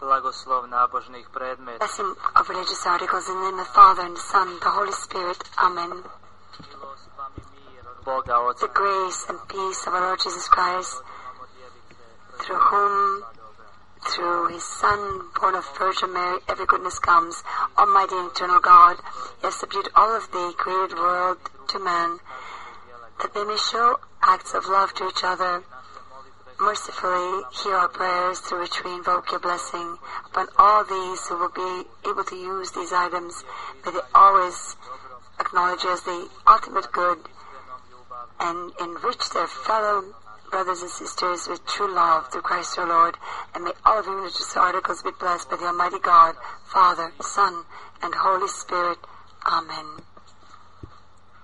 blagoslov nábožných predmetov. Blessing of religious articles in the name of the Father and the Son and the Holy Spirit. Amen. Boga Otca, The grace and peace of our Lord Jesus Christ, through whom, through His Son, born of Virgin Mary, every goodness comes. Almighty and eternal God, you have subdued all of the created world to man, that they may show acts of love to each other. Mercifully hear our prayers through which we invoke your blessing upon all these who will be able to use these items. May they always acknowledge you as the ultimate good and enrich their fellow brothers and sisters with true love through Christ our Lord. And may all of your religious articles be blessed by the Almighty God, Father, Son, and Holy Spirit. Amen.